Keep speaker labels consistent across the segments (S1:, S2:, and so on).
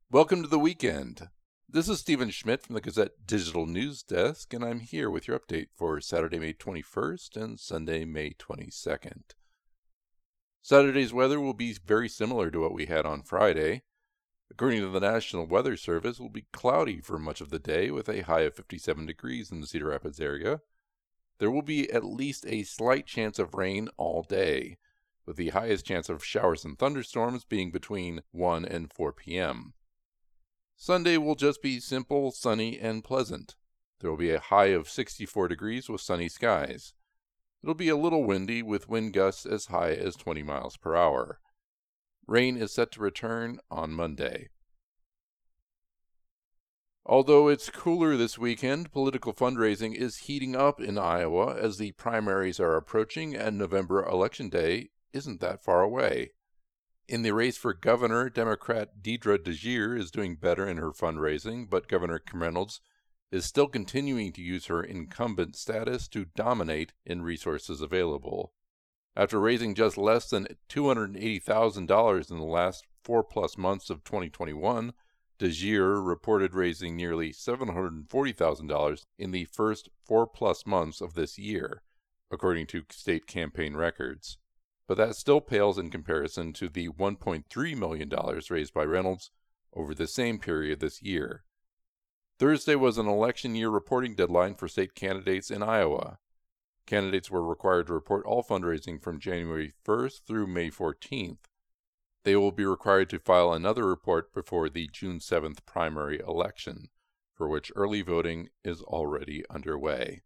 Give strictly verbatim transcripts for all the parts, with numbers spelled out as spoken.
S1: Welcome to the weekend. This is Stephen Schmidt from the Gazette Digital News Desk, and I'm here with your update for Saturday, May twenty-first and Sunday, May twenty-second. Saturday's weather will be very similar to what we had on Friday. According to the National Weather Service, it will be cloudy for much of the day with a high of fifty-seven degrees in the Cedar Rapids area. There will be at least a slight chance of rain all day, with the highest chance of showers and thunderstorms being between one and four p.m. Sunday will just be simple, sunny, and pleasant. There will be a high of sixty-four degrees with sunny skies. It'll be a little windy with wind gusts as high as twenty miles per hour. Rain is set to return on Monday. Although it's cooler this weekend, political fundraising is heating up in Iowa as the primaries are approaching and November Election Day isn't that far away. In the race for governor, Democrat Deidre DeJear is doing better in her fundraising, but Governor Kim Reynolds is still continuing to use her incumbent status to dominate in resources available. After raising just less than two hundred eighty thousand dollars in the last four-plus months of twenty twenty-one, DeJear reported raising nearly seven hundred forty thousand dollars in the first four-plus months of this year, according to state campaign records. But that still pales in comparison to the one point three million dollars raised by Reynolds over the same period this year. Thursday was an election year reporting deadline for state candidates in Iowa. Candidates were required to report all fundraising from January first through May fourteenth. They will be required to file another report before the June seventh primary election, for which early voting is already underway.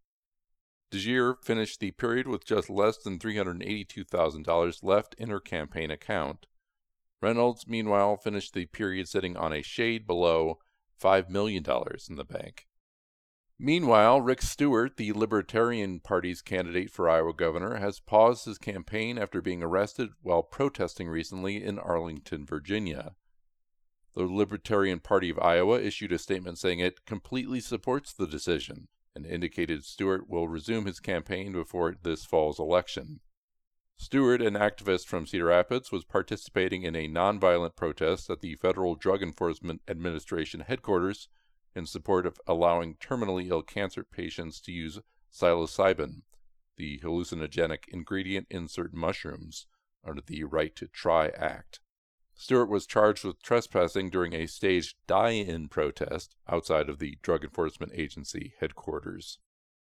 S1: DeJear finished the period with just less than three hundred eighty-two thousand dollars left in her campaign account. Reynolds, meanwhile, finished the period sitting on a shade below five million dollars in the bank. Meanwhile, Rick Stewart, the Libertarian Party's candidate for Iowa governor, has paused his campaign after being arrested while protesting recently in Arlington, Virginia. The Libertarian Party of Iowa issued a statement saying it completely supports the decision, and indicated Stewart will resume his campaign before this fall's election. Stewart, an activist from Cedar Rapids, was participating in a nonviolent protest at the Federal Drug Enforcement Administration headquarters in support of allowing terminally ill cancer patients to use psilocybin, the hallucinogenic ingredient in certain mushrooms, under the Right to Try Act. Stewart was charged with trespassing during a staged die-in protest outside of the Drug Enforcement Agency headquarters.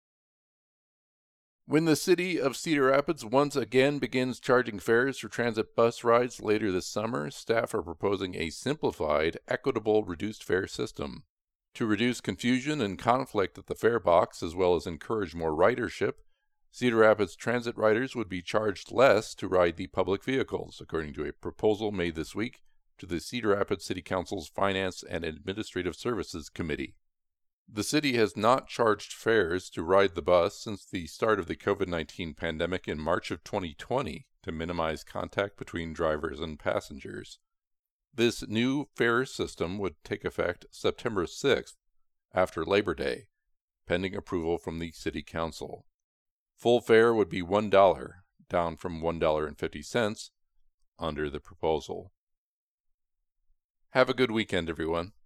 S1: When the city of Cedar Rapids once again begins charging fares for transit bus rides later this summer, staff are proposing a simplified, equitable, reduced fare system. To reduce confusion and conflict at the fare box, as well as encourage more ridership, Cedar Rapids transit riders would be charged less to ride the public vehicles, according to a proposal made this week to the Cedar Rapids City Council's Finance and Administrative Services Committee. The city has not charged fares to ride the bus since the start of the COVID nineteen pandemic in March of twenty twenty to minimize contact between drivers and passengers. This new fare system would take effect September sixth, after Labor Day, pending approval from the City Council. Full fare would be one dollar, down from one dollar and fifty cents, under the proposal. Have a good weekend, everyone.